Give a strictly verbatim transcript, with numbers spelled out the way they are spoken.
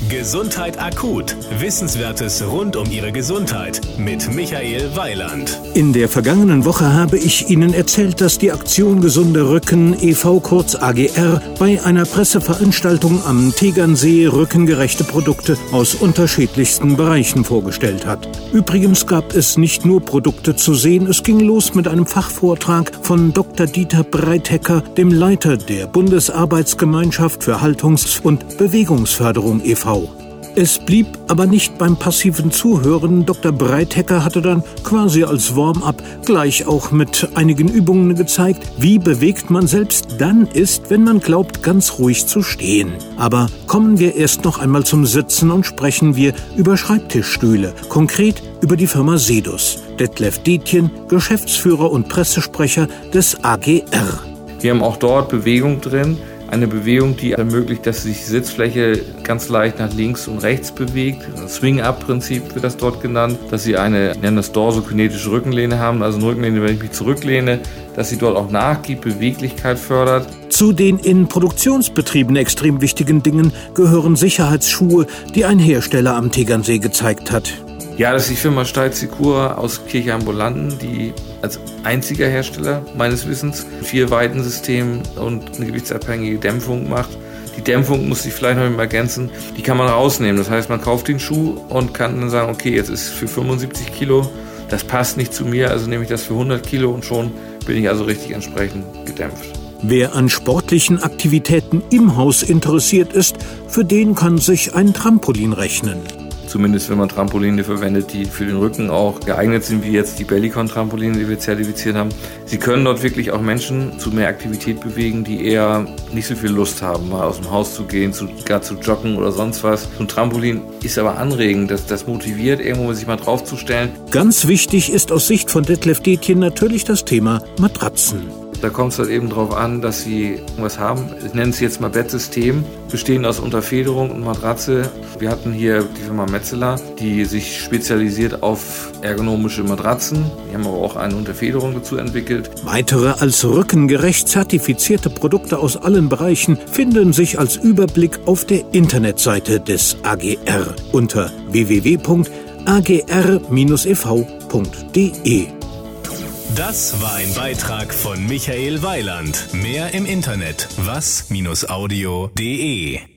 Gesundheit akut. Wissenswertes rund um Ihre Gesundheit mit Michael Weiland. In der vergangenen Woche habe ich Ihnen erzählt, dass die Aktion Gesunder Rücken e V kurz A G R bei einer Presseveranstaltung am Tegernsee rückengerechte Produkte aus unterschiedlichsten Bereichen vorgestellt hat. Übrigens gab es nicht nur Produkte zu sehen, es ging los mit einem Fachvortrag von Doktor Dieter Breithecker, dem Leiter der Bundesarbeitsgemeinschaft für Haltungs- und Bewegungsförderung e V Es blieb aber nicht beim passiven Zuhören. Doktor Breithecker hatte dann quasi als Warm-up gleich auch mit einigen Übungen gezeigt, wie bewegt man selbst dann ist, wenn man glaubt, ganz ruhig zu stehen. Aber kommen wir erst noch einmal zum Sitzen und sprechen wir über Schreibtischstühle, konkret über die Firma Sedus. Detlef Detjen, Geschäftsführer und Pressesprecher des A G R. Wir haben auch dort Bewegung drin. Eine Bewegung, die ermöglicht, dass sich die Sitzfläche ganz leicht nach links und rechts bewegt. Swing-Up-Prinzip wird das dort genannt, dass sie eine, ich nenne das dorsokinetische Rückenlehne haben, also eine Rückenlehne, wenn ich mich zurücklehne, dass sie dort auch nachgibt, Beweglichkeit fördert. Zu den in Produktionsbetrieben extrem wichtigen Dingen gehören Sicherheitsschuhe, die ein Hersteller am Tegernsee gezeigt hat. Ja, das ist die Firma Steitz-Secura aus Kirche-Ambulanten, die als einziger Hersteller meines Wissens vier Weitensystem und eine gewichtsabhängige Dämpfung macht. Die Dämpfung muss ich vielleicht noch mal ergänzen, die kann man rausnehmen. Das heißt, man kauft den Schuh und kann dann sagen, okay, jetzt ist es für fünfundsiebzig Kilo, das passt nicht zu mir, also nehme ich das für hundert Kilo und schon bin ich also richtig entsprechend gedämpft. Wer an sportlichen Aktivitäten im Haus interessiert ist, für den kann sich ein Trampolin rechnen. Zumindest wenn man Trampoline verwendet, die für den Rücken auch geeignet sind, wie jetzt die Bellicon-Trampoline, die wir zertifiziert haben. Sie können dort wirklich auch Menschen zu mehr Aktivität bewegen, die eher nicht so viel Lust haben, mal aus dem Haus zu gehen, zu, gar zu joggen oder sonst was. So ein Trampolin ist aber anregend, das, das motiviert, irgendwo sich mal draufzustellen. Ganz wichtig ist aus Sicht von Detlef Detjen natürlich das Thema Matratzen. Da kommt es halt eben darauf an, dass sie irgendwas haben. Ich nenne es jetzt mal Bettsystem, bestehend aus Unterfederung und Matratze. Wir hatten hier die Firma Metzeler, die sich spezialisiert auf ergonomische Matratzen. Die haben aber auch eine Unterfederung dazu entwickelt. Weitere als rückengerecht zertifizierte Produkte aus allen Bereichen finden sich als Überblick auf der Internetseite des A G R unter w w w punkt a g r dash e v punkt d e. Das war ein Beitrag von Michael Weiland. Mehr im Internet was Bindestrich audio punkt de